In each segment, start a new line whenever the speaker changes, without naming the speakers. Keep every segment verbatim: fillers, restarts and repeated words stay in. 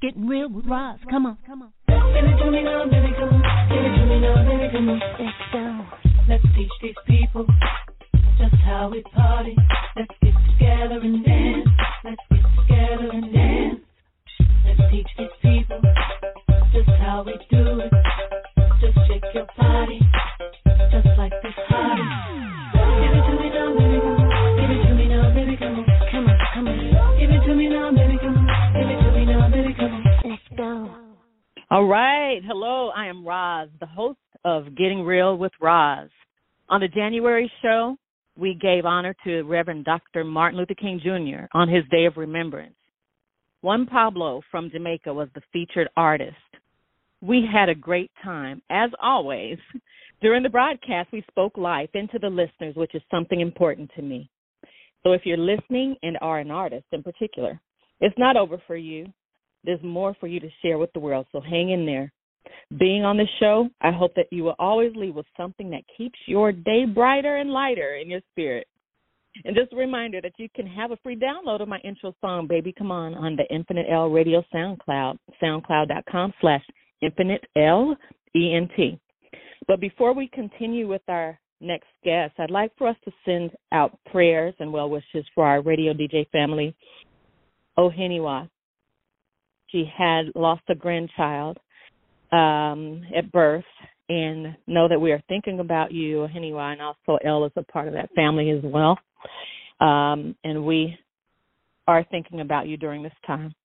getting real with Roz. Come on, come on.
Give it to me now, baby, come on. Give it to me now, baby, come on. Let's go. Let's teach these people just how we party. Let's get together and dance. Let's get together and dance. Let's teach these people just how we do it. Just shake your body, just like this party. Give it to me now, baby, come on. Give it to me now, baby, come on. Come on, come on. Give it to me now, baby, come on. Give it to me now, baby, come on. Let's go.
All right. Hello, I am Roz, the host of Getting Real with Roz. On the January show, we gave honor to Reverend Doctor Martin Luther King Junior on his Day of Remembrance. Juan Pablo from Jamaica was the featured artist. We had a great time, as always. During the broadcast, we spoke life into the listeners, which is something important to me. So if you're listening and are an artist in particular, it's not over for you. There's more for you to share with the world, so hang in there. Being on the show, I hope that you will always leave with something that keeps your day brighter and lighter in your spirit. And just a reminder that you can have a free download of my intro song, Baby Come On, on the Infinite L Radio SoundCloud, soundcloud.com slash Infinite L E N T. But before we continue with our next guest, I'd like for us to send out prayers and well wishes for our radio D J family, Oheniwa. She had lost a grandchild um, at birth, and know that we are thinking about you, Oheniwa, and also Elle is a part of that family as well. Um, and we are thinking about you during this time.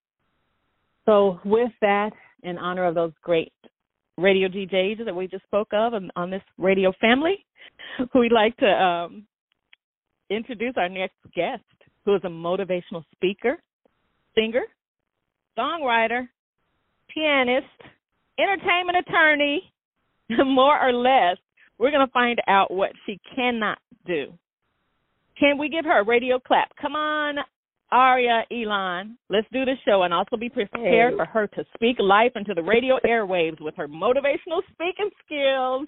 So with that, in honor of those great radio D Js that we just spoke of on, on this radio family, we'd like to um, introduce our next guest, who is a motivational speaker, singer, songwriter, pianist, entertainment attorney, more or less. We're going to find out what she cannot do. Can we give her a radio clap? Come on, Aria Elon. Let's do the show and also be prepared hey. for her to speak life into the radio airwaves with her motivational speaking skills.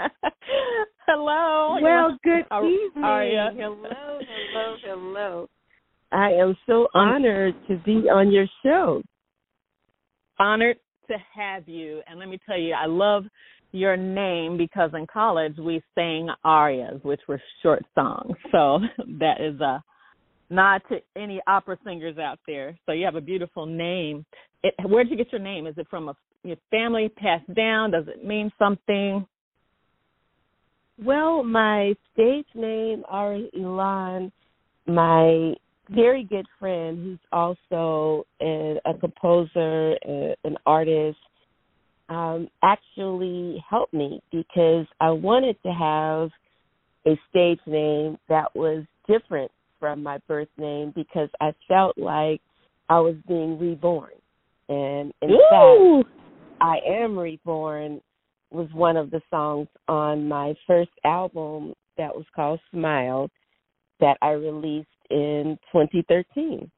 Hello.
Well, good
Ar-
evening.
Aria.
Hello, hello, hello. I am so honored to be on your show.
Honored to have you. And let me tell you, I love your name because in college we sang arias, which were short songs. So that is a nod to any opera singers out there. So you have a beautiful name. It, where did you get your name? Is it from a your family passed down? Does it mean something?
Well, my stage name, Ari Elon, my very good friend who's also a, a composer, a, an artist, um, actually helped me because I wanted to have a stage name that was different from my birth name because I felt like I was being reborn. And in
Ooh.
fact, I Am Reborn was one of the songs on my first album that was called Smile that I released in twenty thirteen.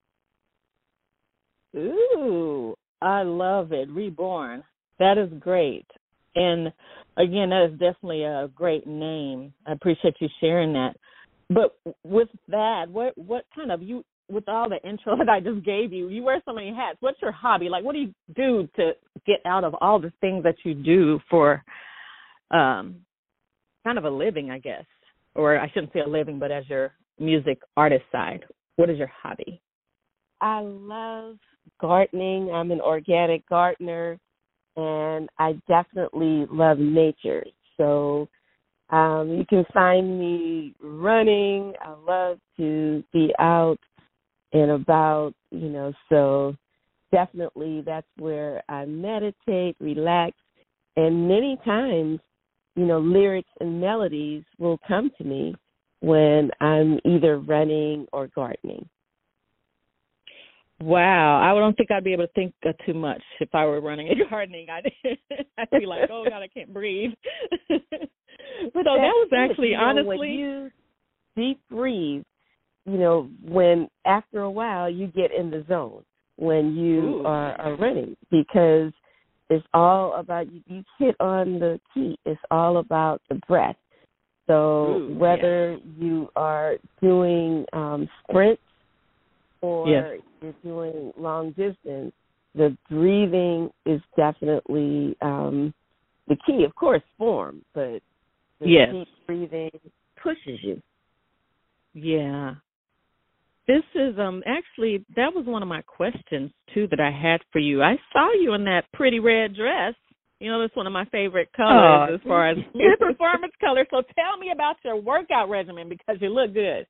Ooh, I love it. Reborn. That is great. And again, that is definitely a great name. I appreciate you sharing that. But with that, what what kind of, you, with all the intro that I just gave you, you wear so many hats. What's your hobby? Like, what do you do to get out of all the things that you do for um, kind of a living, I guess? Or I shouldn't say a living, but as your music artist side, what is your hobby?
I love gardening. I'm an organic gardener, and I definitely love nature. So um, you can find me running. I love to be out and about, you know, so definitely that's where I meditate, relax, and many times, you know, lyrics and melodies will come to me when I'm either running or gardening.
Wow. I don't think I'd be able to think uh, too much if I were running and gardening. I'd, I'd be like, oh, God, I can't breathe. But oh, that was actually,
you know,
honestly.
When you deep breathe, you know, when after a while you get in the zone when you are, are running because it's all about, you, you hit on the key. It's all about the breath. So
Ooh,
whether
yeah.
you are doing um, sprints or
yes.
you're doing long distance, the breathing is definitely um, the key. Of course, form, but the
yes.
deep breathing pushes you.
Yeah. This is um actually, that was one of my questions, too, that I had for you. I saw you in that pretty red dress. You know, that's one of my favorite colors oh, as far as your performance color. So tell me about your workout regimen because you look good.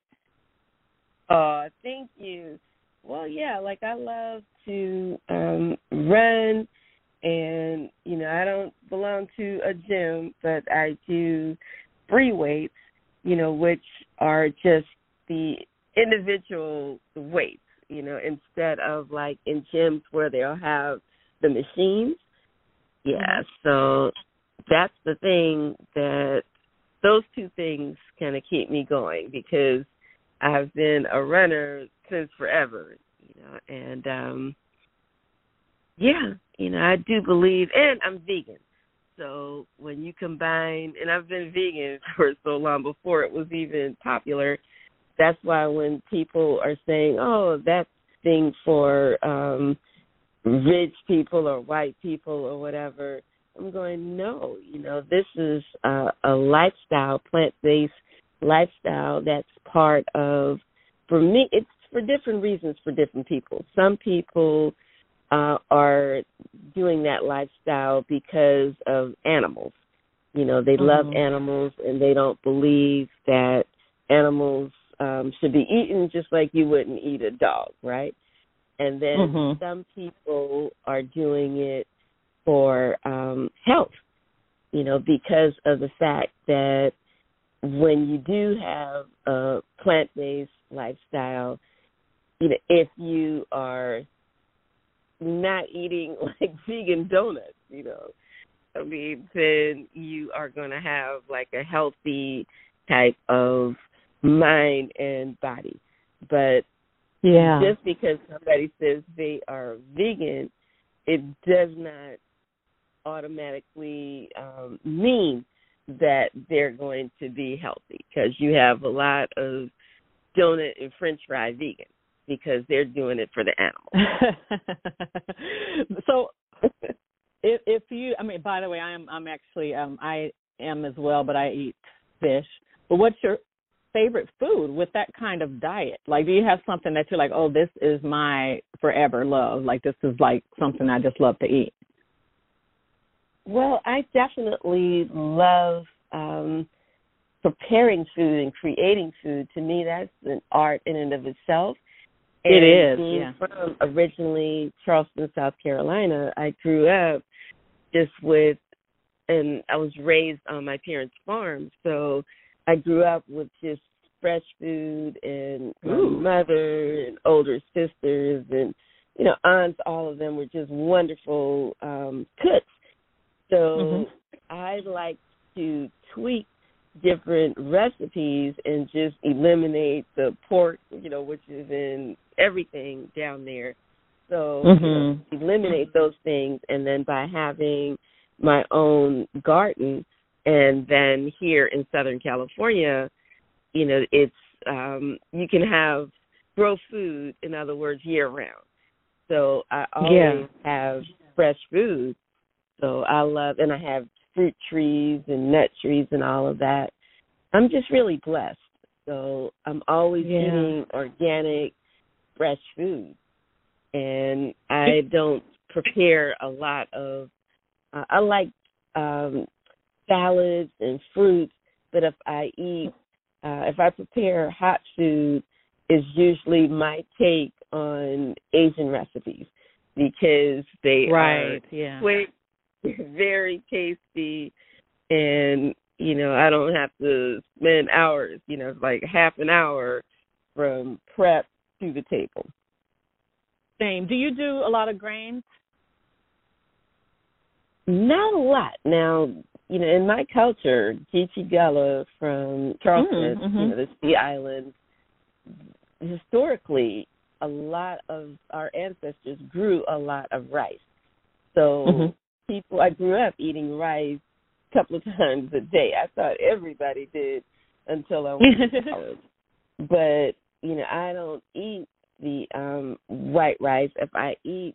Oh, thank you. Well, yeah, like I love to um, run, and, you know, I don't belong to a gym, but I do free weights, you know, which are just the individual weights, you know, instead of like in gyms where they'll have the machines. Yeah, so that's the thing that those two things kind of keep me going because I've been a runner since forever, you know, and um, yeah, you know, I do believe, and I'm vegan. So when you combine, and I've been vegan for so long before it was even popular, that's why when people are saying, oh, that's thing for um, rich people or white people or whatever, I'm going, no, you know, this is uh, a lifestyle, plant-based lifestyle that's part of, for me, it's for different reasons for different people. Some people uh, are doing that lifestyle because of animals. You know, they mm-hmm. love animals and they don't believe that animals um, should be eaten just like you wouldn't eat a dog, right? And then mm-hmm. some people are doing it for um, health, you know, because of the fact that when you do have a plant-based lifestyle, you know, if you are not eating like vegan donuts, you know, I mean, then you are going to have like a healthy type of mind and body. But yeah, just because somebody says they are vegan, it does not automatically um, mean that they're going to be healthy, because you have a lot of donut and French fry vegans because they're doing it for the animals.
So, if, if you, I mean, by the way, I am, I'm actually, um, I am as well, but I eat fish. But what's your favorite food with that kind of diet? Like, do you have something that you're like, oh, this is my forever love? Like, this is like something I just love to eat.
Well, I definitely love um, preparing food and creating food. To me, that's an art in and of itself. And
it is,
being
yeah.
from originally Charleston, South Carolina, I grew up just with, and I was raised on my parents' farm, so I grew up with just fresh food, and my Ooh. mother and older sisters and, you know, aunts, all of them were just wonderful um, cooks. So mm-hmm. I like to tweak different recipes and just eliminate the pork, you know, which is in everything down there. So mm-hmm. you know, eliminate those things, and then by having my own garden, and then here in Southern California, you know, it's um, you can have grow food, in other words, year round. So I always yeah. have fresh food. So I love, and I have fruit trees and nut trees and all of that. I'm just really blessed. So I'm always yeah. eating organic, fresh food. And I don't prepare a lot of, uh, I like um, salads and fruits, but if I eat, uh, if I prepare hot food, it's usually my take on Asian recipes, because they
right,
are
yeah.
quick, very tasty, and, you know, I don't have to spend hours, you know, like half an hour from prep to the table.
Same. Do you do a lot of grains?
Not a lot. Now, you know, in my culture, Geechee Gullah from Charleston, mm-hmm. you know, the Sea Islands, historically, a lot of our ancestors grew a lot of rice. So mm-hmm. people, I grew up eating rice a couple of times a day. I thought everybody did until I went to college. But, you know, I don't eat the um, white rice. If I eat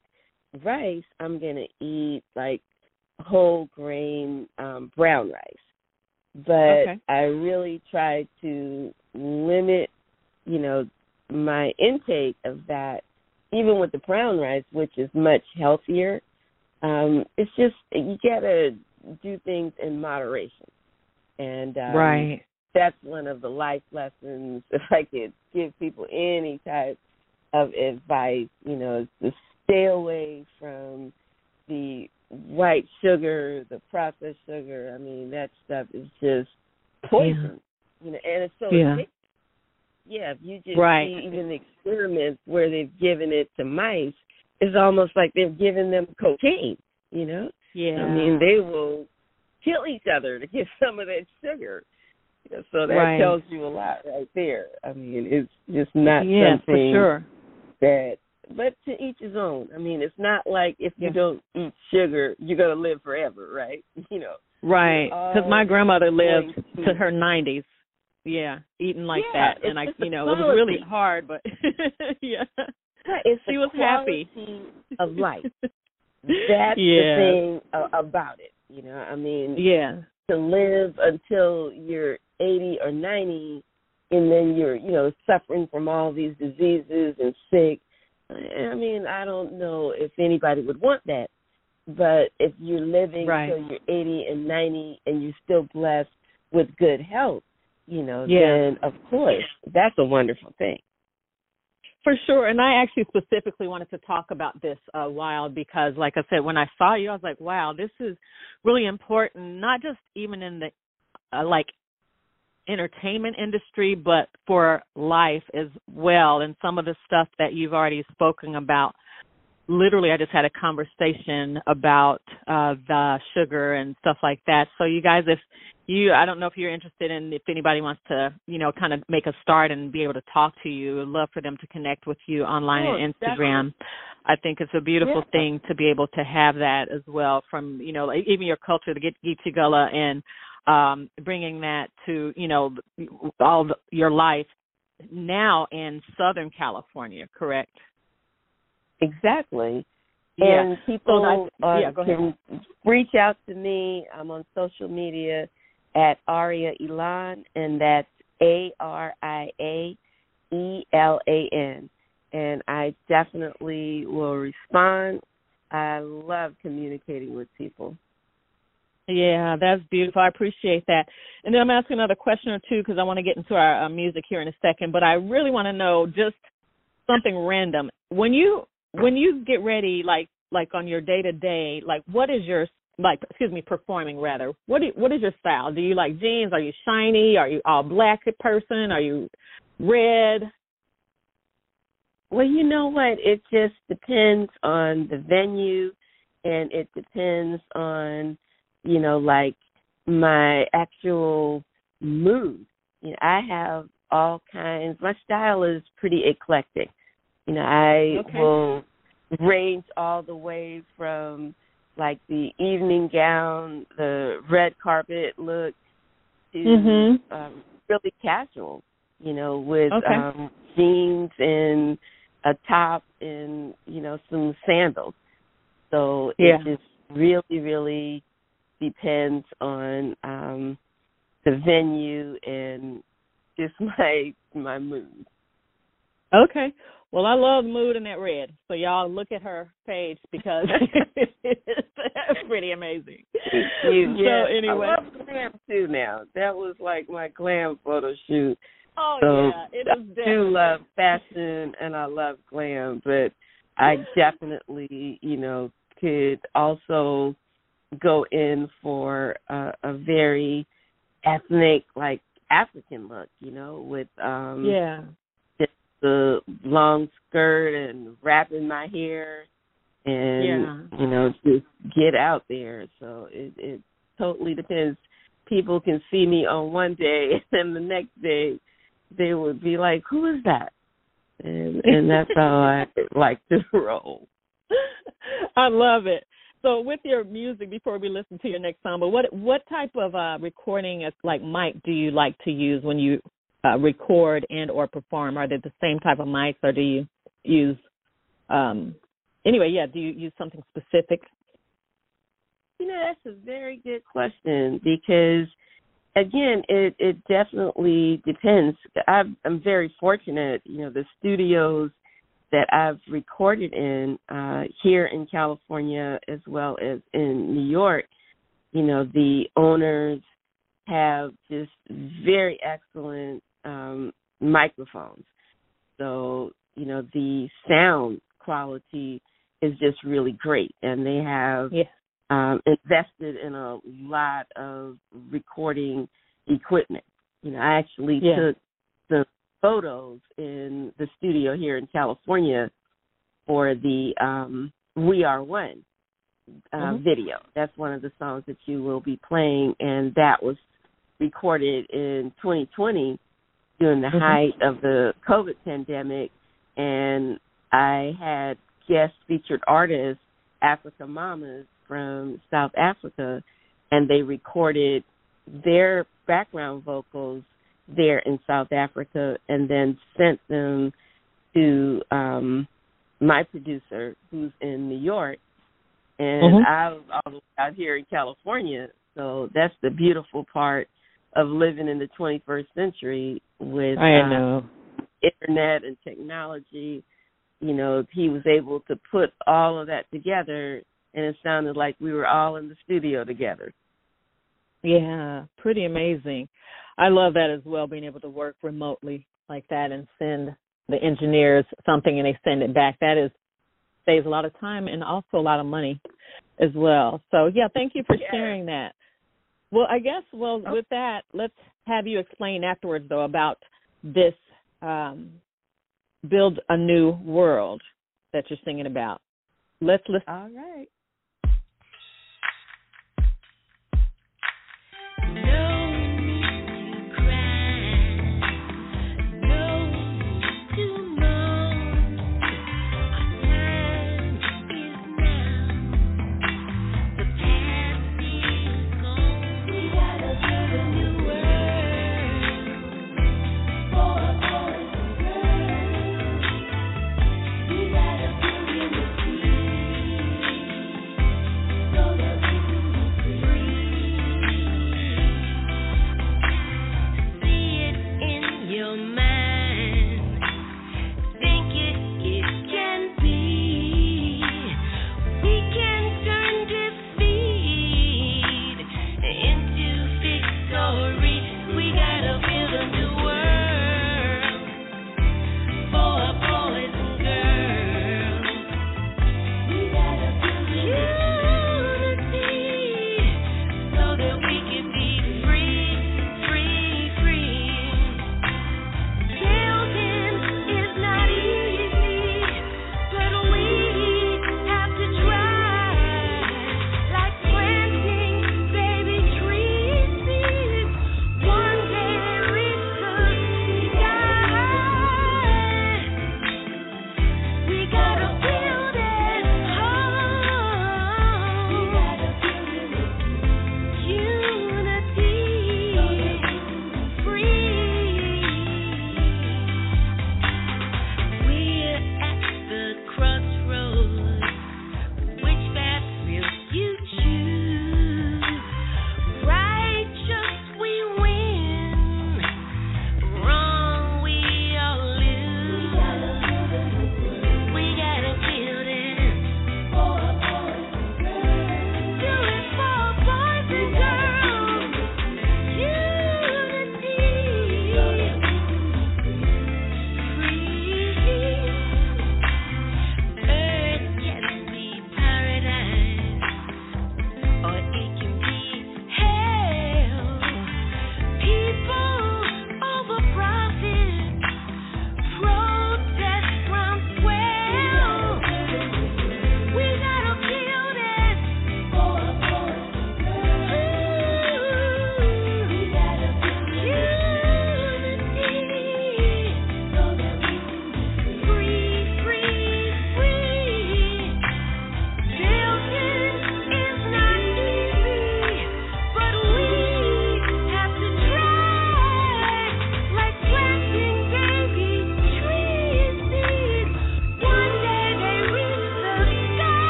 rice, I'm going to eat like whole grain um, brown rice. But
okay.
I really try to limit, you know, my intake of that, even with the brown rice, which is much healthier. Um, it's just, you got to do things in moderation. And um,
right.
that's one of the life lessons. If I could give people any type of advice, you know, is to stay away from the white sugar, the processed sugar. I mean, that stuff is just poison. Yeah. You know, and it's so
yeah.
addictive. Yeah, if you just
right.
see even the experiments where they've given it to mice, it's almost like they've given them cocaine, you know?
Yeah.
I mean, they will kill each other to get some of that sugar. So that
right.
tells you a lot right there. I mean, it's just not
yeah,
something
for sure.
that, but to each his own. I mean, it's not like if you
yeah.
don't eat sugar, you're going to live forever, right? You know.
Right, because my grandmother lived
to,
to her nineties. Yeah, eating like
yeah,
that, and I, you know,
quality.
It was really hard, but yeah,
it's
she
the
was happy
of life. That's
yeah.
the thing about it. You know, I mean,
yeah,
to live until you're eighty or ninety, and then you're, you know, suffering from all these diseases and sick. I mean, I don't know if anybody would want that. But if you're living
right.
till you're eighty and ninety and you're still blessed with good health, you know,
yeah.
then, of course, that's a wonderful thing.
For sure. And I actually specifically wanted to talk about this a while because, like I said, when I saw you, I was like, wow, this is really important, not just even in the, uh, like, entertainment industry, but for life as well. And some of the stuff that you've already spoken about. Literally, I just had a conversation about uh, the sugar and stuff like that. So you guys, if you, I don't know if you're interested in, if anybody wants to, you know, kind of make a start and be able to talk to you, I'd love for them to connect with you online
oh,
and Instagram. Definitely. I think it's a beautiful yeah. thing to be able to have that as well from, you know, even your culture, to get Geechee Gullah and um, bringing that to, you know, all the, your life now in Southern California, correct?
Exactly.
Yeah.
And people
so
uh,
yeah, go ahead.
can reach out to me. I'm on social media at Aria Elan, and that's A R I A E L A N. And I definitely will respond. I love communicating with people.
Yeah, that's beautiful. I appreciate that. And then I'm asking another question or two because I want to get into our uh, music here in a second. But I really want to know just something random. When you When you get ready, like like on your day to day, like what is your like? Excuse me, performing rather. What do, what is your style? Do you like jeans? Are you shiny? Are you all black person? Are you red?
Well, you know what? It just depends on the venue, and it depends on, you know, like my actual mood. You know, I have all kinds. My style is pretty eclectic. You know, I
okay.
will range all the way from, like, the evening gown, the red carpet look, to
mm-hmm.
um, really casual, you know, with
okay.
um, jeans and a top and, you know, some sandals. So
yeah.
it just really, really depends on um, the venue and just my my mood.
Okay. Well, I love the mood in that red. So y'all look at her page because it's pretty amazing.
You, yeah.
So anyway,
I love glam too now. That was like my glam photo shoot.
Oh
so
yeah, it is definitely.
I do love fashion and I love glam, but I definitely, you know, could also go in for a, a very ethnic, like African look, you know, with um
yeah.
the long skirt and wrapping my hair and,
yeah.
you know, just get out there. So it, it totally depends. People can see me on one day and then the next day they would be like, who is that? And, and that's how I like to roll.
I love it. So with your music, before we listen to your next song, but what what type of uh, recording, as like mic, do you like to use when you Uh, record and or perform? Are they the same type of mics, or do you use um, anyway, yeah, do you use something specific?
You know, that's a very good question because, again, it, it definitely depends. I've, I'm very fortunate, you know, the studios that I've recorded in uh, here in California as well as in New York, you know, the owners have just very excellent um, microphones. So, you know, the sound quality is just really great. And they have
yeah.
um, invested in a lot of recording equipment. You know, I actually
yeah.
took some photos in the studio here in California for the um, We Are One uh,
mm-hmm.
video. That's one of the songs that you will be playing, and that was recorded in twenty twenty during the
mm-hmm.
height of the COVID pandemic, and I had guest featured artists, Africa Mamas from South Africa, and they recorded their background vocals there in South Africa and then sent them to um, my producer who's in New York, and
mm-hmm.
I was all the way out here in California. So that's the beautiful part of living in the twenty-first century with
I know.
Uh, internet and technology. You know, he was able to put all of that together, and it sounded like we were all in the studio together.
Yeah, pretty amazing. I love that as well, being able to work remotely like that and send the engineers something and they send it back. That is saves a lot of time and also a lot of money as well. So, yeah, thank you for
yeah.
sharing that. Well, I guess, well, oh. with that, let's have you explain afterwards, though, about this um, Build a New World that you're singing about. Let's listen.
All right.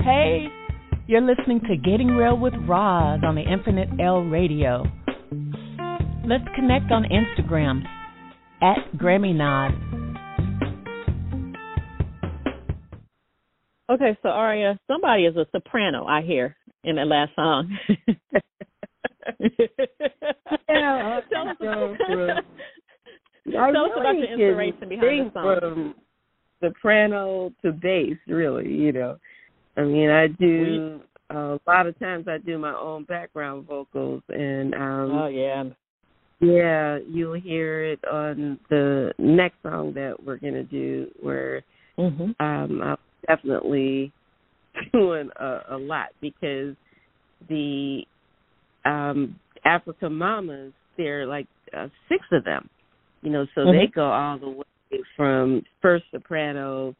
Hey, you're listening to Getting Real with Roz on the Infinite L Radio. Let's connect on Instagram at Grammy Nod.
Okay, so Aria, somebody is a soprano, I hear, in that last song.
Yeah,
tell us,
so
tell us about the inspiration behind the song.
From soprano to bass, really, you know. I mean, I do, uh, a lot of times I do my own background vocals, and um,
oh, yeah.
Yeah, you'll hear it on the next song that we're going to do, where mm-hmm. um, I'm definitely doing a, a lot, because the um, Africa Mamas, there are like uh, six of them, you know, so mm-hmm. they go all the way from first soprano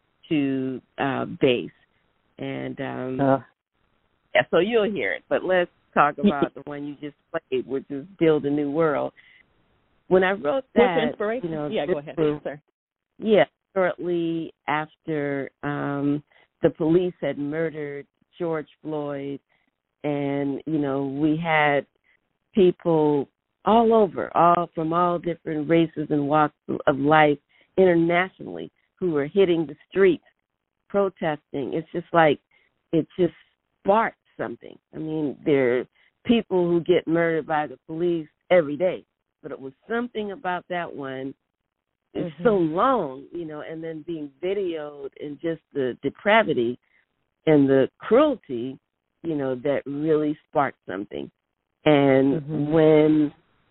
to uh, bass. And um, uh. yeah, so you'll hear it. But let's talk about the one you just played, which is Build a New World. When I wrote that,
what's inspiration?
You know,
yeah, go ahead,
was,
sir.
Yeah, shortly after um, the police had murdered George Floyd, and you know, we had people all over, all from all different races and walks of life internationally, who were hitting the streets, protesting. It's just like it just sparked something. I mean, there are people who get murdered by the police every day, but it was something about that one. It's mm-hmm. so long, you know, and then being videoed, and just the depravity and the cruelty, you know, that really sparked something. And mm-hmm. when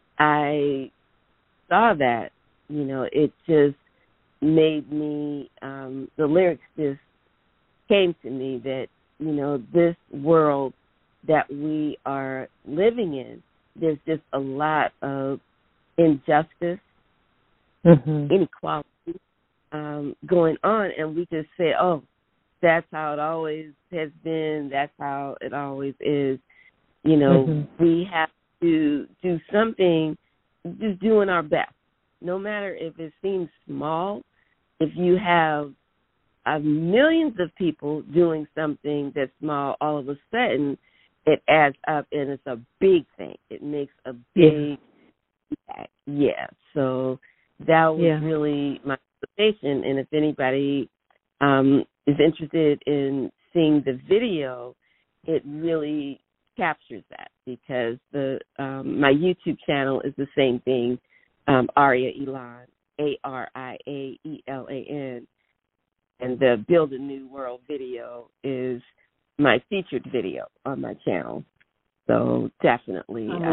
I saw that, you know, it just made me, um, the lyrics just came to me that, you know, this world that we are living in, there's just a lot of injustice, mm-hmm. inequality um, going on, and we just say, oh, that's how it always has been, that's how it always is. You know, mm-hmm. we have to do something, just doing our best. No matter if it seems small, if you have uh, millions of people doing something that's small, all of a sudden it adds up, and it's a big thing. It makes a big impact. Yeah, so that was yeah. really my motivation. And if anybody um, is interested in seeing the video, it really captures that, because the um, my YouTube channel is the same thing, um, Aria Elan, A R I A E L A N, and the Build a New World video is my featured video on my channel. So definitely,
I'm,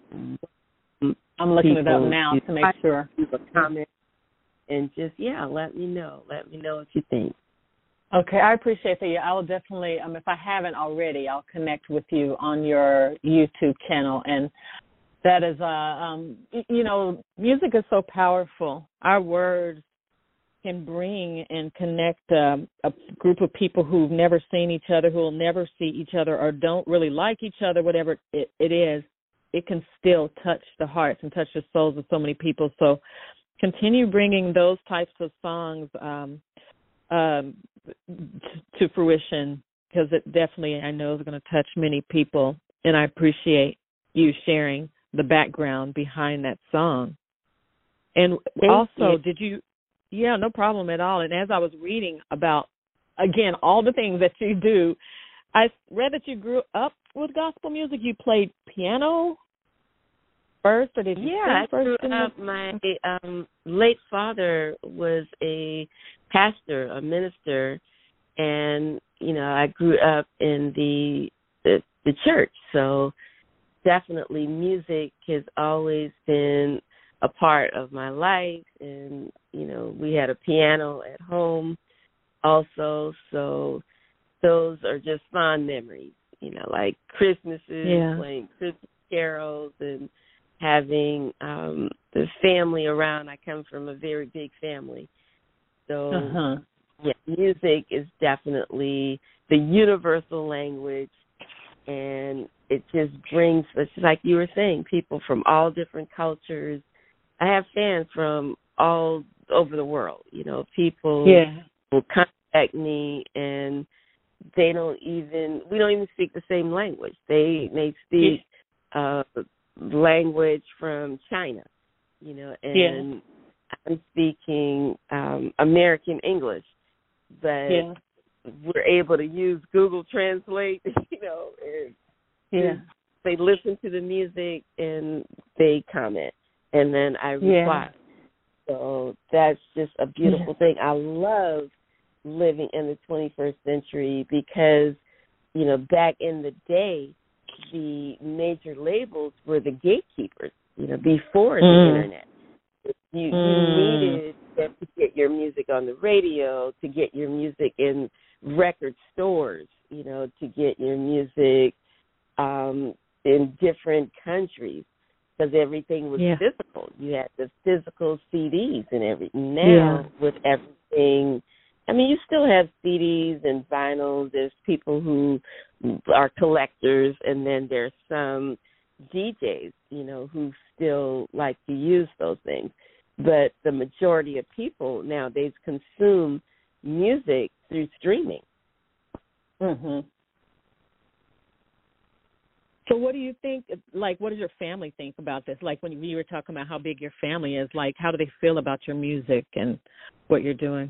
look,
I, I'm looking it up now to make sure.
Leave a comment and just, yeah, let me know. Let me know what you think.
Okay, I appreciate that. I will definitely, um, if I haven't already, I'll connect with you on your YouTube channel. And that is, uh, um, you know, music is so powerful. Our words can bring and connect um, a group of people who've never seen each other, who will never see each other, or don't really like each other, whatever it, it is. It can still touch the hearts and touch the souls of so many people. So continue bringing those types of songs um, um, to fruition, because it definitely, I know, is going to touch many people. And I appreciate you sharing the background behind that song. And
Thank
also,
you.
did you, yeah, no problem at all. And as I was reading about, again, all the things that you do, I read that you grew up with gospel music. You played piano first, or did you
yeah,
sing first?
I grew up, my um, late father was a pastor, a minister, and, you know, I grew up in the, the the church, so definitely music has always been a part of my life. And, you know, we had a piano at home also, so those are just fond memories, you know, like Christmases, yeah. playing Christmas carols, and having um, the family around. I come from a very big family. So, uh-huh. yeah, music is definitely the universal language, and it just brings, it's like you were saying, people from all different cultures. I have fans from all over the world, you know, people
yeah.
will contact me and they don't even we don't even speak the same language. They they speak uh, language from China, you know, and
yeah.
I'm speaking um, American English, but
yeah.
we're able to use Google Translate, you know, and
yeah.
they listen to the music and they comment, and then I reply.
Yeah.
So that's just a beautiful yeah. thing. I love living in the twenty-first century because, you know, back in the day, the major labels were the gatekeepers, you know, before mm. the Internet. You, mm. you needed to get your music on the radio, to get your music in record stores, you know, to get your music um, in different countries, because everything was yeah. physical. You had the physical C Ds and everything. Now, yeah. with everything, I mean, you still have C Ds and vinyls. There's people who are collectors, and then there's some D Js, you know, who still like to use those things. But the majority of people nowadays consume music through streaming.
Mm-hmm. So what do you think, like, what does your family think about this? Like, when you were talking about how big your family is, like, how do they feel about your music and what you're doing?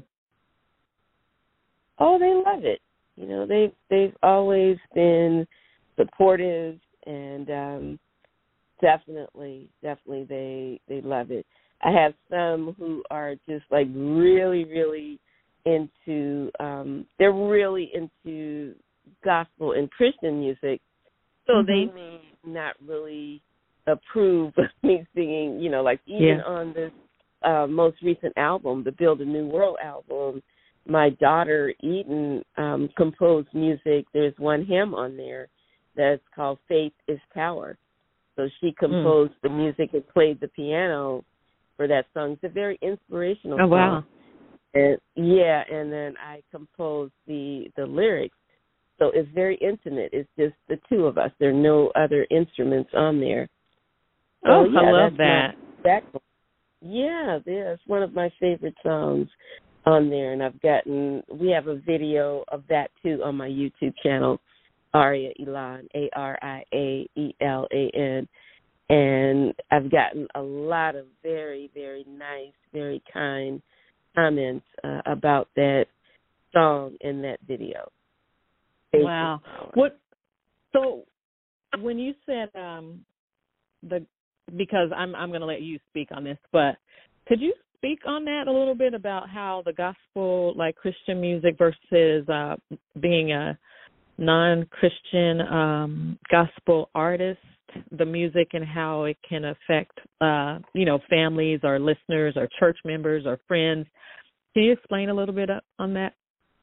Oh, they love it. You know, they've, they've always been supportive, and um, definitely, definitely they, they love it. I have some who are just, like, really, really into, um, they're really into gospel and Christian music. So mm-hmm. they may not really approve of me singing, you know, like even yeah. on this uh, most recent album, the Build a New World album, my daughter Eden um, composed music. There's one hymn on there that's called Faith is Power. So she composed mm. the music and played the piano for that song. It's a very inspirational
oh,
song.
Wow.
And, yeah, and then I composed the, the lyrics. So it's very intimate. It's just the two of us. There are no other instruments on there. So,
oh,
yeah,
I love
that's
that.
That, yeah, yeah, it's one of my favorite songs on there. And I've gotten, we have a video of that, too, on my YouTube channel, Aria Elan, A R I A E L A N. And I've gotten a lot of very, very nice, very kind comments uh, about that song in that video.
Wow. What? So when you said um, the, because I'm I'm going to let you speak on this, but could you speak on that a little bit about how the gospel, like Christian music versus uh, being a non-Christian um, gospel artist, the music and how it can affect, uh, you know, families or listeners or church members or friends? Can you explain a little bit on that?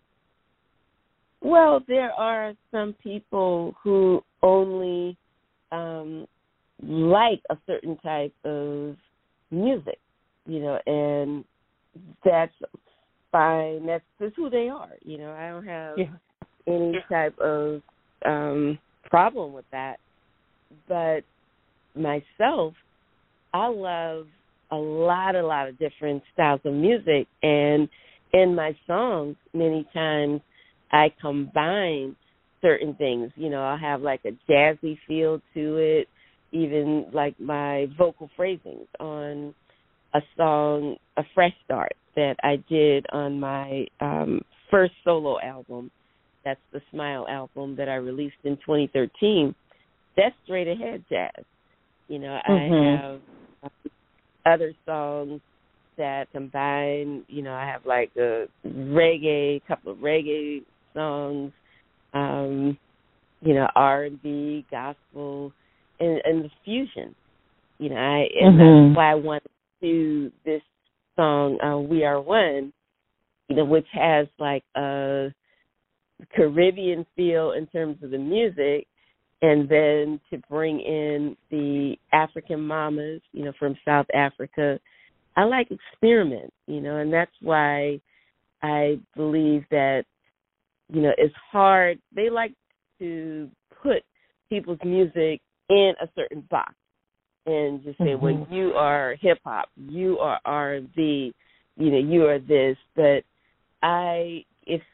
Well, there are some people who only um, like a certain type of music, you know, and that's fine. That's just who they are, you know. I don't have yeah. any type of um, problem with that. But myself, I love a lot, a lot of different styles of music, and in my songs, many times, I combine certain things. You know, I'll have like a jazzy feel to it, even like my vocal phrasings on a song, A Fresh Start, that I did on my um, first solo album. That's the Smile album that I released in twenty thirteen. That's straight ahead jazz. You know, mm-hmm. I have other songs that combine, you know, I have like a reggae, couple of reggae songs, um, you know, R and B, gospel, and, and the fusion. You know, I and mm-hmm. that's why I wanted to do this song, uh, We Are One, you know, which has like a Caribbean feel in terms of the music, and then to bring in the African mamas, you know, from South Africa. I like experiment, you know, and that's why I believe that, you know, it's hard. They like to put people's music in a certain box and just say, mm-hmm. well, you are hip-hop, you are R and B, you know, you are this. But I, if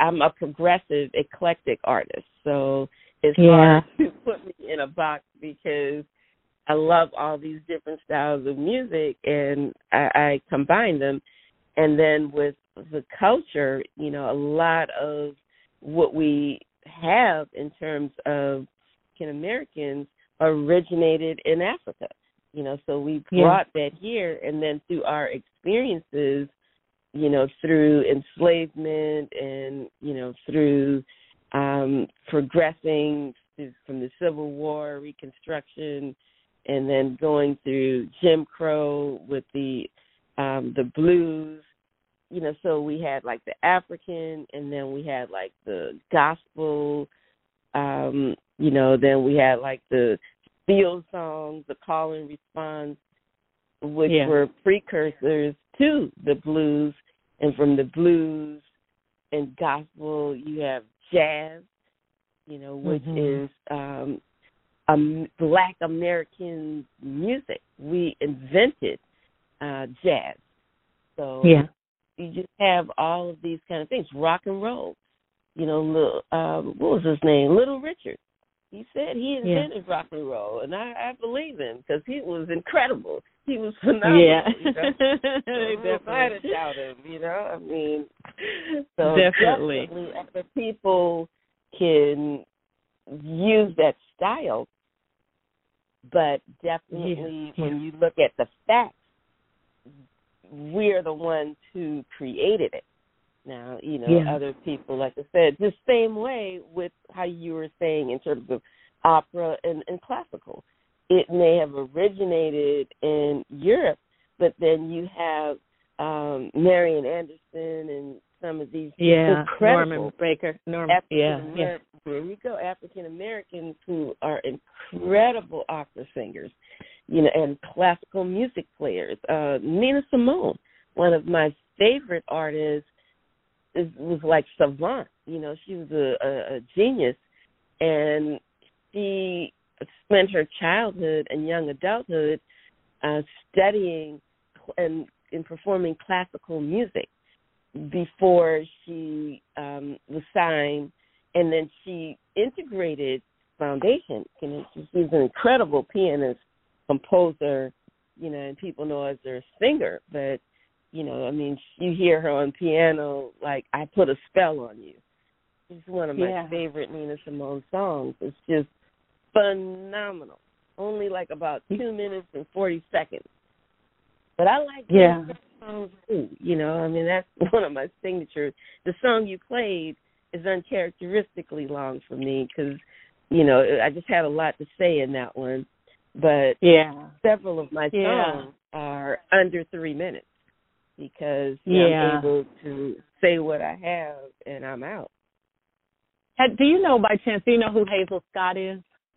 I'm a progressive, eclectic artist, so it's
Yeah.
hard to put me in a box because I love all these different styles of music, and I, I combine them. And then with the culture, you know, a lot of what we have in terms of African Americans originated in Africa, you know, so we brought yeah. that here, and then through our experiences, you know, through enslavement and, you know, through um, progressing to, from the Civil War, Reconstruction, and then going through Jim Crow with the um, the blues, you know, so we had like the African, and then we had like the gospel, um, you know, then we had like the field songs, the call and response, which yeah. were precursors to the blues. And from the blues and gospel, you have jazz, you know, which mm-hmm. is um, um, Black American music. We invented uh, jazz. So yeah. you just have all of these kind of things. Rock and roll, you know, little, um, what was his name? Little Richard. He said he invented yeah. rock and roll, and I, I believe him because he was incredible. He was phenomenal. Yeah. You know? So I had to doubt him, you know. I mean, so definitely. definitely other people can use that style, but definitely yeah. when you look at the facts, we're the ones who created it. Now, you know, yeah. other people, like I said, the same way with how you were saying in terms of opera and, and classical. It may have originated in Europe, but then you have um, Marian Anderson and some of these
yeah,
incredible
Norman Baker, Norman, yeah, yeah.
There you go, African Americans who are incredible opera singers, you know, and classical music players. Uh, Nina Simone, one of my favorite artists, is, was like savant. You know, she was a, a, a genius, and she spent her childhood and young adulthood uh, studying and, and performing classical music before she um, was signed, and then she integrated Foundation. You know, she's an incredible pianist, composer, you know, and people know her as her singer, but you know, I mean, you hear her on piano, like, I Put a Spell on You. It's one of my yeah. favorite Nina Simone songs. It's just phenomenal. Only like about two minutes and forty seconds. But I like yeah. songs too. You know, I mean, that's one of my signatures. The song you played is uncharacteristically long for me because, you know, I just had a lot to say in that one. But yeah. several of my
yeah.
songs are under three minutes. Because yeah. I'm able to say what I have, and I'm out.
Do you know, by chance, do you know who Hazel Scott is?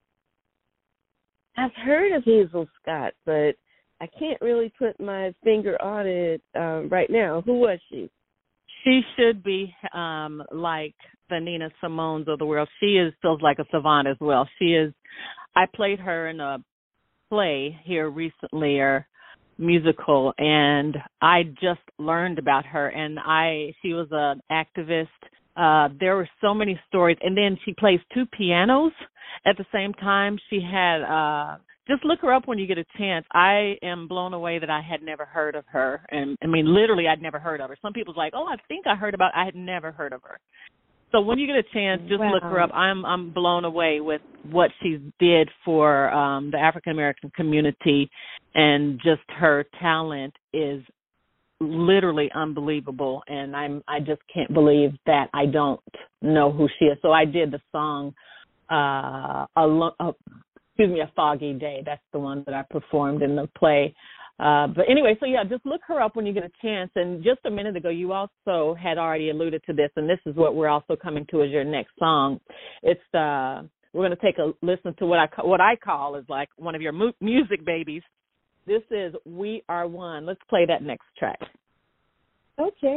I've heard of Hazel Scott, but I can't really put my finger on it um, right now. Who was she?
She should be um, like the Nina Simones of the world. She is feels like a savant as well. She is. I played her in a play here recently, or musical, and I just learned about her, and I she was an activist. Uh, there were so many stories, and then she plays two pianos at the same time. She had uh, just look her up when you get a chance. I am blown away that I had never heard of her, and I mean literally I'd never heard of her. Some people's like, oh, I think I heard about. I had never heard of her. So when you get a chance, just wow. look her up. I'm I'm blown away with what she did for um, the African American community, and just her talent is literally unbelievable. And I'm I just can't believe that I don't know who she is. So I did the song, uh, a, lo- uh, excuse me, a foggy day. That's the one that I performed in the play. Uh, but anyway, so yeah, just look her up when you get a chance. And just a minute ago, you also had already alluded to this, and this is what we're also coming to as your next song. It's uh, we're going to take a listen to what I what I call is like one of your mu- music babies. This is We Are One. Let's play that next track.
Okay.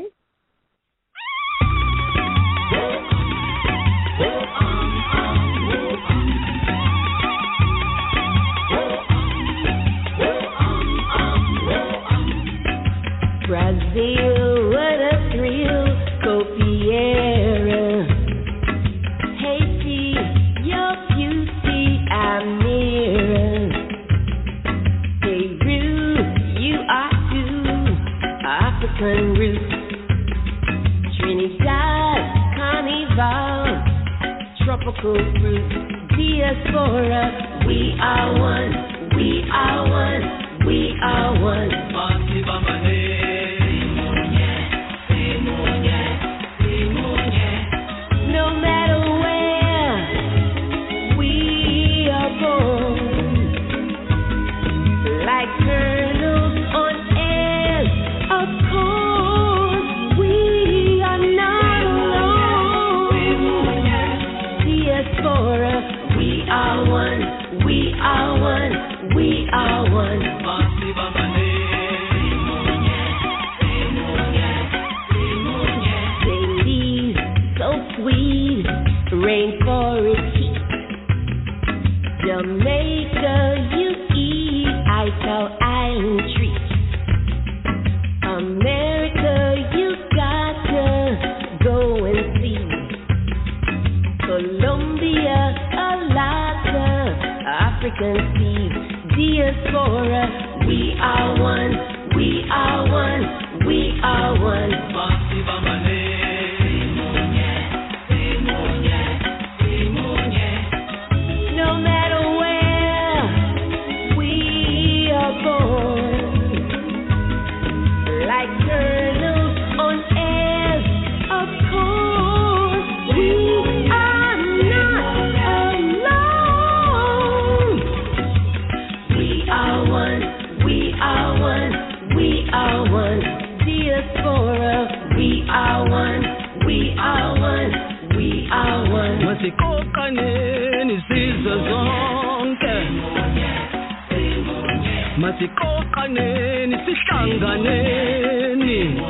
Brazil, what a thrill, Copiera.
African roots. Trinidad, Carnival, tropical fruit, diaspora. We are one, we are one, we are one. No matter where we are born, like kernels on airs, of course we are not alone. Diaspora, we are one, we are one, we are one. They leaves so sweet, rainforest heat. Jamaica, you eat Ital Island treat. America, you got to go and see. Colombia, Alaska, African seeds, diaspora. We are one, we are one, we are one. No matter where we are born, like kernels on airs, of course we are not alone. We are one, we are one, we are one. Diaspora, we are one, we are one, we are one.
Masikokaneni sizwe zonke, masikokaneni sihlanganeni,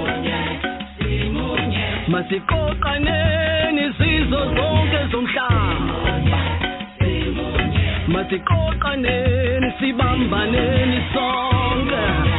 masikokaneni sizwe zonke zomhlaba, masikokaneni sibambaneni sonke.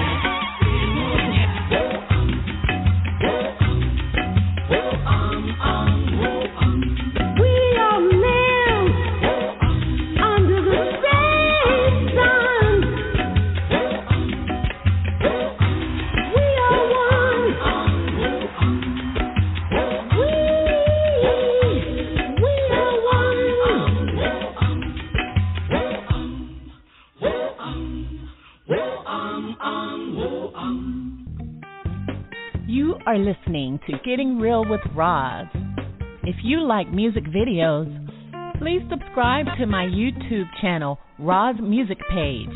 You are listening to Getting Real with Roz. If you like music videos, please subscribe to my YouTube channel, Roz Music Page.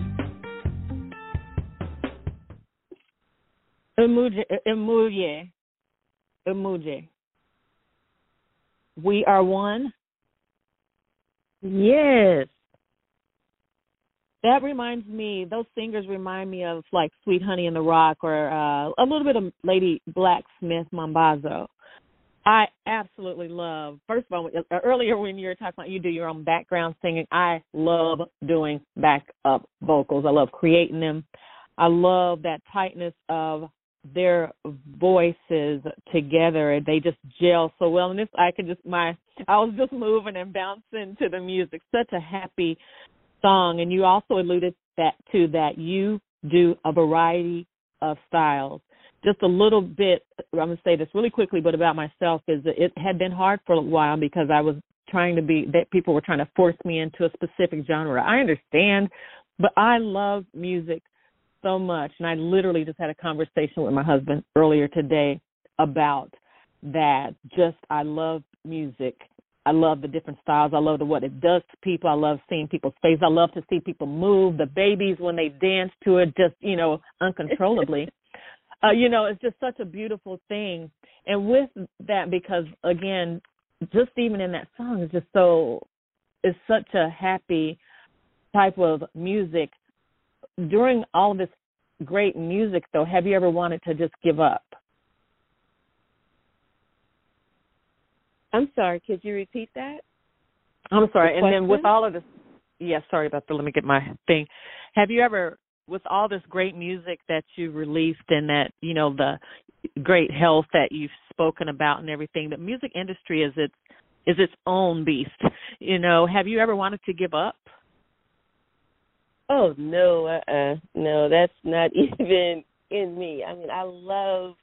Emoji, emoji, emoji. We are one.
Yes.
That reminds me, those singers remind me of like Sweet Honey in the Rock or uh, a little bit of Lady Blacksmith Mambazo. I absolutely love, first of all, earlier when you were talking about you do your own background singing, I love doing backup vocals. I love creating them. I love that tightness of their voices together. They just gel so well. And this, I could just, my, I was just moving and bouncing to the music. Such a happy song. And you also alluded that to that you do a variety of styles. Just a little bit, I'm going to say this really quickly, but about myself is that it had been hard for a while because I was trying to be, that people were trying to force me into a specific genre. I understand, but I love music so much. And I literally just had a conversation with my husband earlier today about that. Just, I love music. I love the different styles. I love the, what it does to people. I love seeing people's faces. I love to see people move. The babies, when they dance to it, just, you know, uncontrollably. uh, you know, it's just such a beautiful thing. And with that, because, again, just even in that song is just so, it's such a happy type of music. During all this great music, though, have you ever wanted to just give up?
I'm sorry, could you repeat that?
I'm sorry.
The
and then with
question?
all of this, yeah, sorry about that. Let me get my thing. Have you ever, with all this great music that you released and that, you know, the great health that you've spoken about and everything, the music industry is its, is its own beast. You know, have you ever wanted to give up?
Oh, no, uh-uh. No, that's not even in me. I mean, I love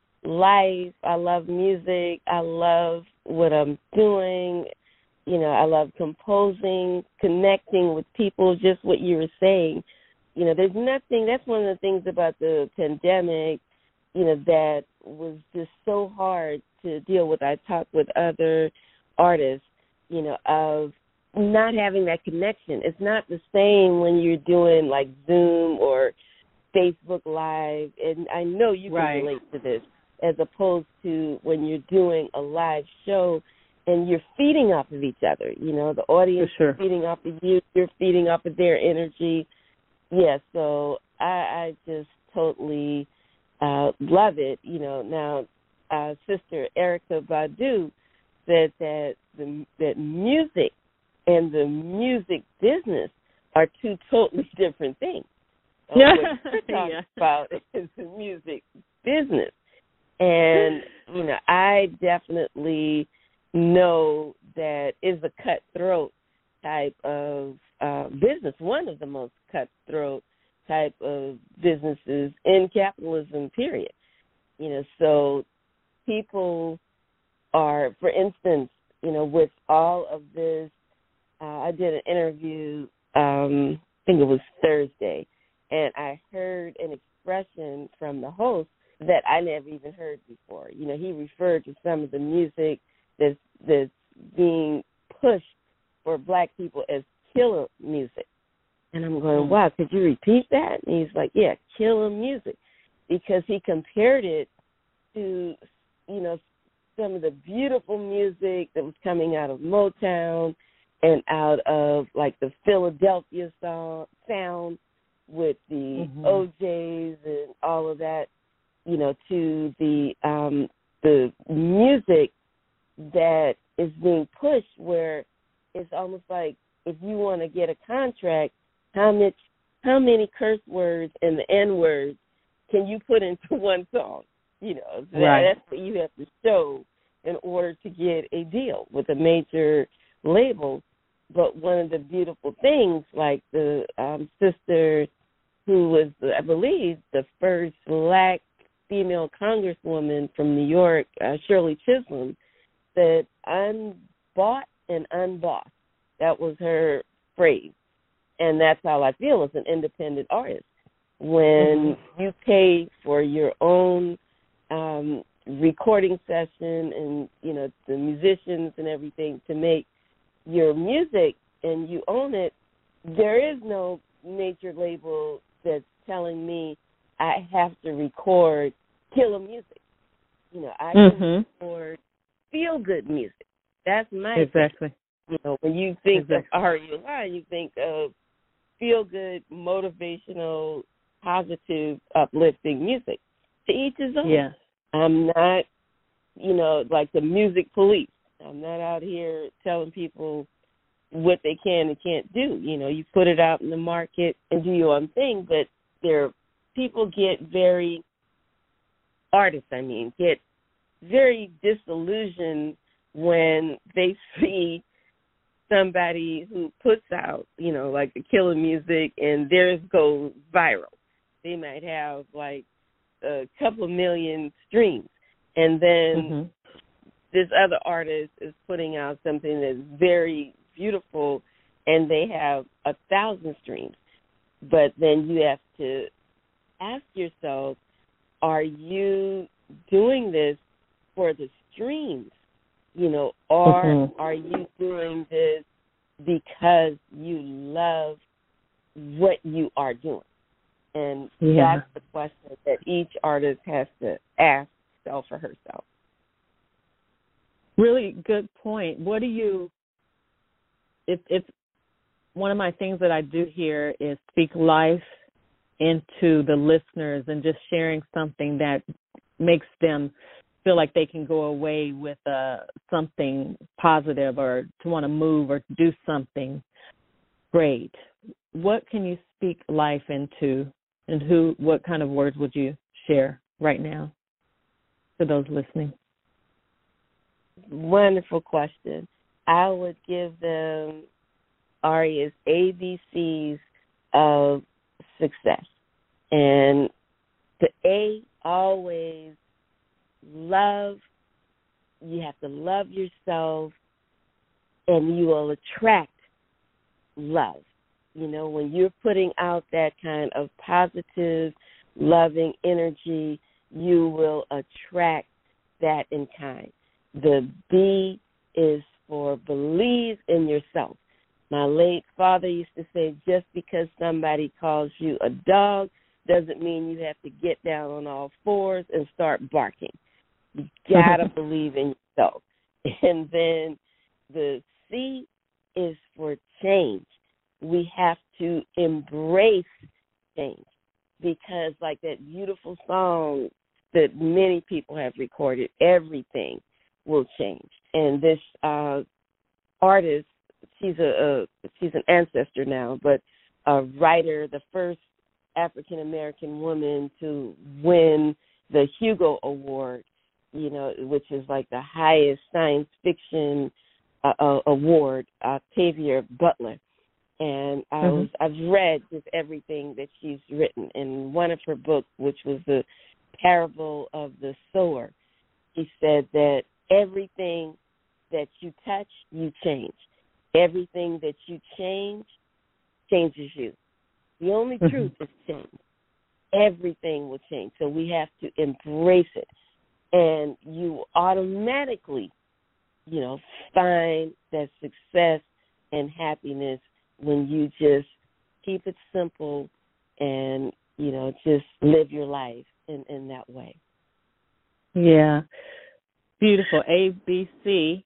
life. I love music. I love what I'm doing. You know, I love composing, connecting with people, just what you were saying. You know, there's nothing, that's one of the things about the pandemic, you know, that was just so hard to deal with. I talked with other artists, you know, of not having that connection. It's not the same when you're doing like Zoom or Facebook Live, and I know you can
right.
relate to this, as opposed to when you're doing a live show and you're feeding off of each other. You know, the audience
sure.
is feeding off of you, you're feeding off of their energy. Yeah, so I, I just totally uh, love it. You know, now uh, Sister Erykah Badu said that the that music and the music business are two totally different things. So
yeah.
what we're talking
yeah.
about is the music business. And, you know, I definitely know that is a cutthroat type of uh, business, one of the most cutthroat type of businesses in capitalism, period. You know, so people are, for instance, you know, with all of this, uh, I did an interview, um, I think it was Thursday, and I heard an expression from the host that I never even heard before. You know, he referred to some of the music that's, that's being pushed for black people as killer music. And I'm going, wow, could you repeat that? And he's like, yeah, killer music. Because he compared it to, you know, some of the beautiful music that was coming out of Motown and out of, like, the Philadelphia song, sound with the mm-hmm. O Js and all of that, you know, to the um, the music that is being pushed, where it's almost like if you want to get a contract, how much, how many curse words and the N words can you put into one song? You know, that,
right.
that's what you have to show in order to get a deal with a major label. But one of the beautiful things, like the um, sister who was, I believe, the first black female congresswoman from New York, uh, Shirley Chisholm, said, unbought and unbossed. That was her phrase. And that's how I feel as an independent artist. When mm-hmm. you pay for your own um, recording session and, you know, the musicians and everything to make your music and you own it, there is no major label that's telling me I have to record killer music. You know, I
mm-hmm.
can record feel-good music. That's my
Exactly.
thing. You know, when you think
exactly.
of R E L I, you think of feel-good, motivational, positive, uplifting music. To each his own.
Yeah.
I'm not, you know, like the music police. I'm not out here telling people what they can and can't do. You know, you put it out in the market and do your own thing, but there, people get very, artists, I mean, get very disillusioned when they see somebody who puts out, you know, like the killer music and theirs goes viral. They might have like a couple of million streams. And then mm-hmm. this other artist is putting out something that's very beautiful and they have a thousand streams. But then you have to ask yourself, are you doing this for the streams? You know, or mm-hmm. are you doing this because you love what you are doing? And yeah. that's the question that each artist has to ask herself or herself.
Really good point. What do you, if, if one of my things that I do here is speak life into the listeners and just sharing something that makes them feel like they can go away with uh, something positive or to want to move or do something great. What can you speak life into, and who? What kind of words would you share right now to those listening?
Wonderful question. I would give them Aria's A B Cs of success. And the A, always love. You have to love yourself, and you will attract love. You know, when you're putting out that kind of positive, loving energy, you will attract that in kind. The B is for believe in yourself. My late father used to say, just because somebody calls you a dog doesn't mean you have to get down on all fours and start barking. You got to believe in yourself. And then the C is for change. We have to embrace change because, like that beautiful song that many people have recorded, everything will change. And this uh, artist, she's a, a she's an ancestor now, but a writer, the first African-American woman to win the Hugo Award, you know, which is like the highest science fiction uh, uh, award, Octavia Butler. And I was, mm-hmm. I've read just everything that she's written. In one of her books, which was the Parable of the Sower, she said that everything that you touch, you change. Everything that you change changes you. The only mm-hmm. truth is change. Everything will change. So we have to embrace it. And you automatically, you know, find that success and happiness when you just keep it simple and, you know, just live your life in, in that way.
Yeah. Beautiful. A B C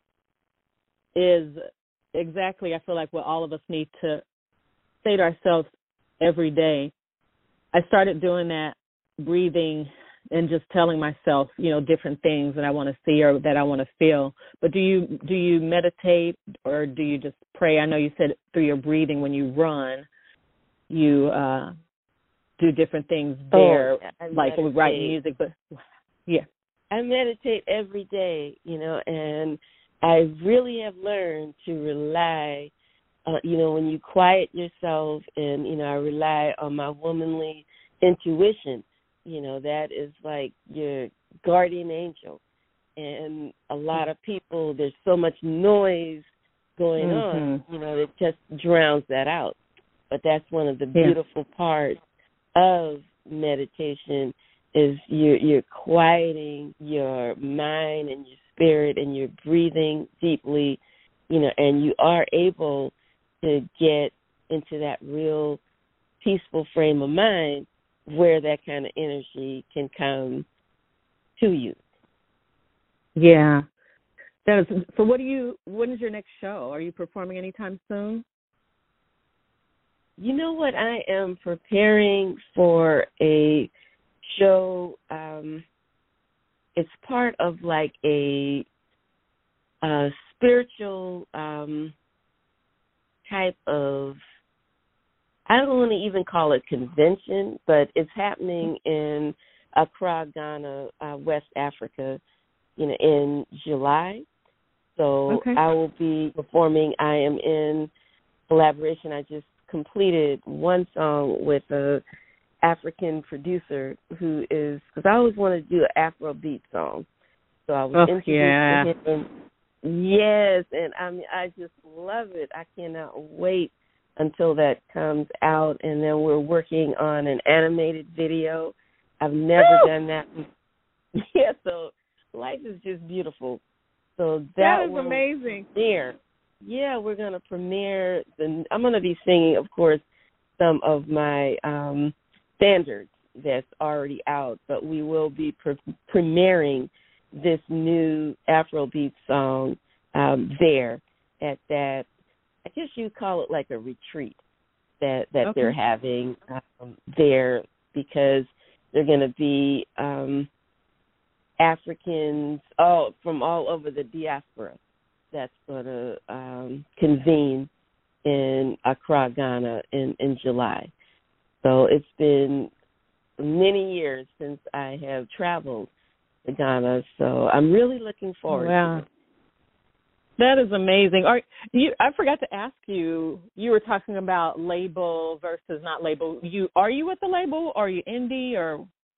is exactly, I feel like, what all of us need to say to ourselves every day. I started doing that, breathing and just telling myself, you know, different things that I want to see or that I want to feel. But do you do you meditate or do you just pray? I know you said through your breathing when you run, you uh, do different things there,
oh,
like when we write music. But yeah,
I meditate every day, you know, and I really have learned to rely, uh, you know, when you quiet yourself, and you know, I rely on my womanly intuition. You know, that is like your guardian angel. And a lot of people, there's so much noise going mm-hmm. on, you know, it just drowns that out. But that's one of the yeah. beautiful parts of meditation is you're, you're quieting your mind and your spirit, and you're breathing deeply, you know, and you are able to get into that real peaceful frame of mind where that kind of energy can come to you.
Yeah. That is, so what do you, when is your next show? Are you performing anytime soon?
You know what? I am preparing for a show. Um, it's part of like a, a spiritual um, type of, I don't want to even call it convention, but it's happening in Accra, Ghana, uh, West Africa, you know, in July. So okay. I will be performing. I am in collaboration. I just completed one song with a African producer who is, because I always wanted to do an Afrobeat song. So I was
oh,
introduced
yeah.
to him. Yes, and I mean, I just love it. I cannot wait until that comes out, and then we're working on an animated video. I've never Woo! done that. Yeah, so life is just beautiful. So that,
that is amazing.
Premiere. Yeah, we're going to premiere. The, I'm going to be singing, of course, some of my um, standards that's already out, but we will be pre- premiering this new Afrobeat song um, there at that. I guess you call it like a retreat that, that okay. they're having um, there, because they're going to be um, Africans all, from all over the diaspora that's going to um, convene in Accra, Ghana in, in July. So it's been many years since I have traveled to Ghana, so I'm really looking forward
wow.
to it.
That is amazing. Are you? I forgot to ask you. You were talking about label versus not label. You are you with the label? Or are you indie? Or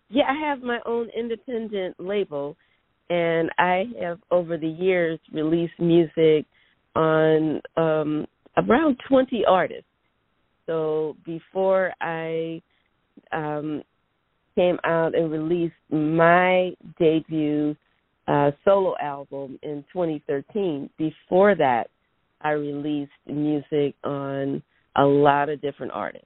Yeah, I have my own independent label, and I have over the years released music on um, around twenty artists. So before I um, came out and released my debut uh, solo album in twenty thirteen, before that I released music on a lot of different artists.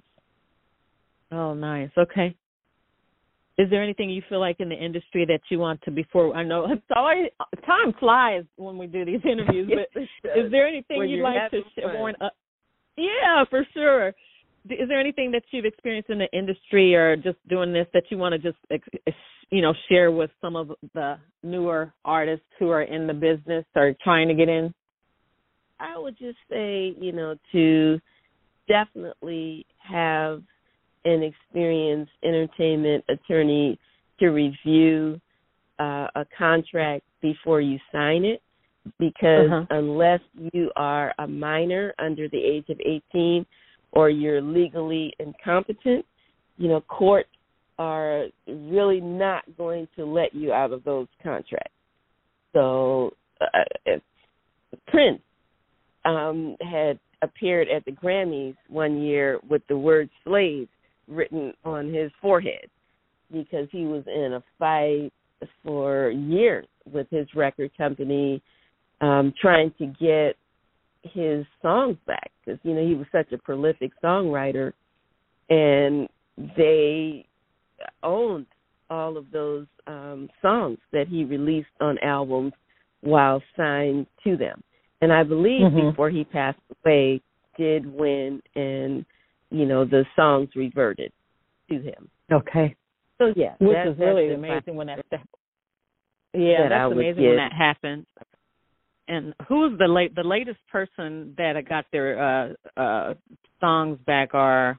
Oh, nice. Okay. Is there anything you feel like in the industry that you want to, before, I know it's always, time flies when we do these interviews, but is there anything
when
you'd
you're
like to
fun.
share? Uh, yeah, for sure. Is there anything that you've experienced in the industry or just doing this that you want to just, you know, share with some of the newer artists who are in the business or trying to get in?
I would just say, you know, to definitely have an experienced entertainment attorney to review uh, a contract before you sign it, because uh-huh. unless you are a minor under the age of eighteen or you're legally incompetent, you know, courts are really not going to let you out of those contracts. So uh, Prince um, had appeared at the Grammys one year with the word slave written on his forehead because he was in a fight for years with his record company um, trying to get his songs back because, you know, he was such a prolific songwriter, and they owned all of those um, songs that he released on albums while signed to them. And I believe mm-hmm. before he passed away, did win, and, you know, the songs reverted to him.
Okay.
So, yeah.
Which
that,
is really amazing when that happened.
that
Yeah, that's amazing when that happens. And who is the late the latest person that got their uh, uh, songs back are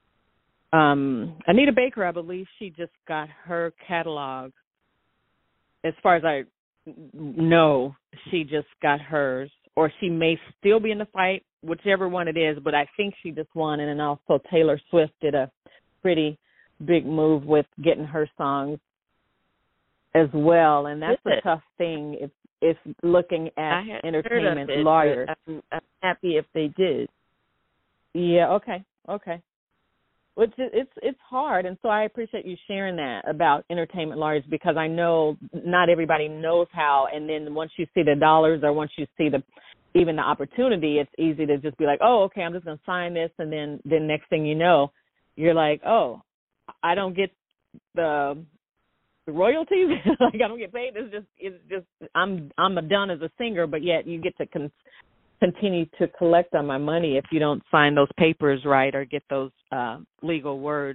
um, Anita Baker, I believe she just got her catalog. As far as I know, she just got hers, or she may still be in the fight, whichever one it is, but I think she just won. And then also Taylor Swift did a pretty big move with getting her songs as well, and that's a tough thing if if looking at entertainment
it,
lawyers.
I'm, I'm happy if they did.
Yeah, okay, okay. Which it's it's hard, and so I appreciate you sharing that about entertainment lawyers, because I know not everybody knows how, and then once you see the dollars or once you see the even the opportunity, it's easy to just be like, oh, okay, I'm just going to sign this, and then then next thing you know, you're like, oh, I don't get the royalties, like I don't get paid. It's just it's just I'm I'm done as a singer, but yet you get to con- continue to collect on my money if you don't sign those papers right or get those uh, legal words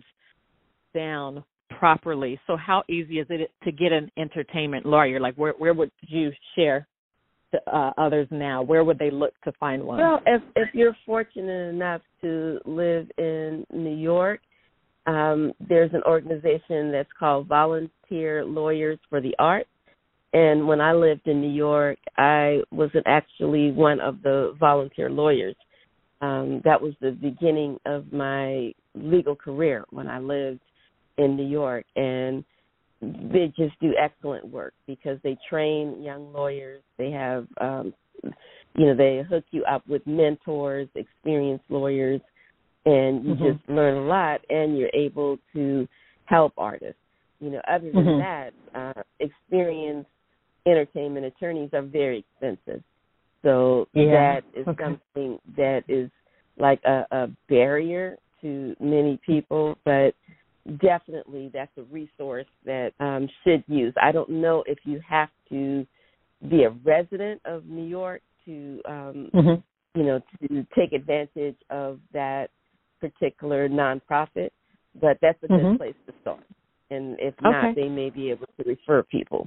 down properly. So how easy is it to get an entertainment lawyer? Like where where would you share to uh, others now? Where would they look to find one?
Well, if if you're fortunate enough to live in New York, Um, there's an organization that's called Volunteer Lawyers for the Arts. And when I lived in New York, I was actually one of the volunteer lawyers. Um, that was the beginning of my legal career when I lived in New York. And they just do excellent work because they train young lawyers. They have, um, you know, they hook you up with mentors, experienced lawyers, and you mm-hmm. just learn a lot, and you're able to help artists. You know, other than mm-hmm. that, uh, experienced entertainment attorneys are very expensive. So yeah. that is okay. something that is like a, a barrier to many people, but definitely that's a resource that um, should use. I don't know if you have to be a resident of New York to, um, mm-hmm. you know, to take advantage of that particular nonprofit, but that's a good mm-hmm. place to start. And if not, okay. they may be able to refer people.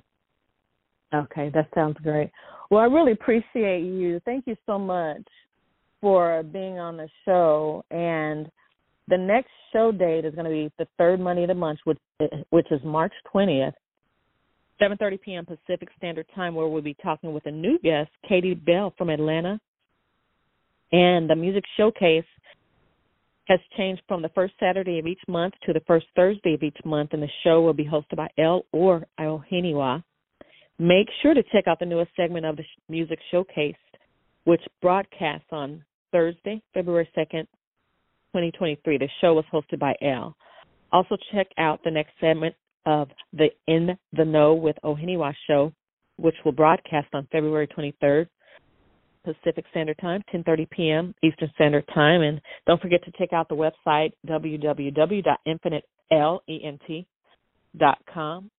Okay, that sounds great. Well, I really appreciate you. Thank you so much for being on the show. And the next show date is going to be the third Monday of the month, which, which is March twentieth, seven thirty p.m. Pacific Standard Time, where we'll be talking with a new guest, Katie Bell from Atlanta. And the music showcase has changed from the first Saturday of each month to the first Thursday of each month, and the show will be hosted by El or Oheniwa. Make sure to check out the newest segment of the Music Showcase, which broadcasts on Thursday, February second, twenty twenty-three. The show was hosted by El. Also check out the next segment of the In the Know with Oheniwa show, which will broadcast on February twenty-third, Pacific Standard Time, ten thirty p.m. Eastern Standard Time. And don't forget to check out the website, w w w dot infinite lent dot com.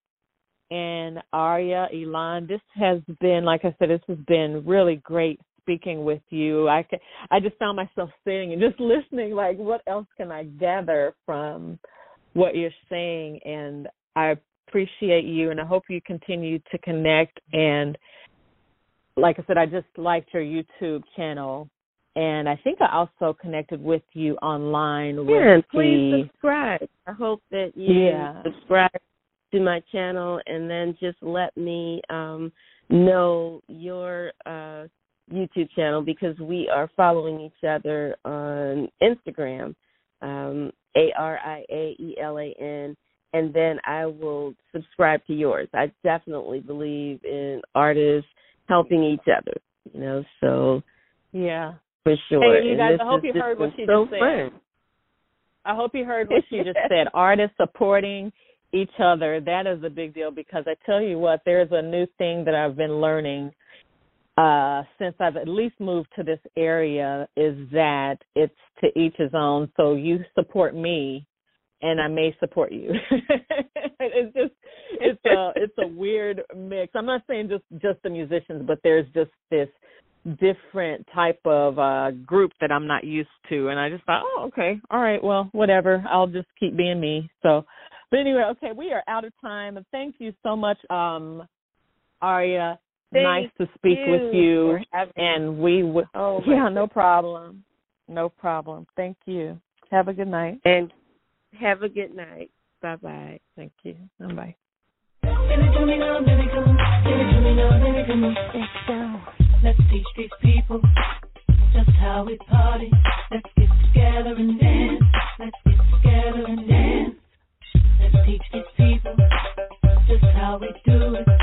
And Aria, Elon, this has been, like I said, this has been really great speaking with you. I, I just found myself sitting and just listening, like, what else can I gather from what you're saying? And I appreciate you, and I hope you continue to connect. And like I said, I just liked your YouTube channel, and I think I also connected with you online.
Yeah,
with
and please
the,
subscribe. I hope that you
yeah.
subscribe to my channel, and then just let me um, know your uh, YouTube channel, because we are following each other on Instagram, um, A R I A E L A N, and then I will subscribe to yours. I definitely believe in artists helping each other, you know, so
yeah,
for sure.
Hey, you guys,
and
I hope you heard what she
so
just said.
fun.
I hope you heard what she just said. Artists supporting each other, that is a big deal, because I tell you what, there's a new thing that I've been learning uh, since I've at least moved to this area, is that it's to each his own. So you support me, and I may support you. It's just, it's a, it's a weird mix. I'm not saying just, just the musicians, but there's just this different type of uh, group that I'm not used to. And I just thought, oh, okay, all right, well, whatever. I'll just keep being me. So, but anyway, okay, we are out of time. Thank you so much, um, Aria.
Thank
nice to speak
you
with you.
having-
And we would,
oh,
yeah, no problem. No problem. Thank you. Have a good night.
And have a good night. Bye-bye.
Thank you. Bye-bye.
Give it to me now, baby, come on. Give it to me now, baby, come on. Let's go. Let's teach these people just how we party. Let's get together and dance. Let's get together and dance. Let's teach these people just how we do it.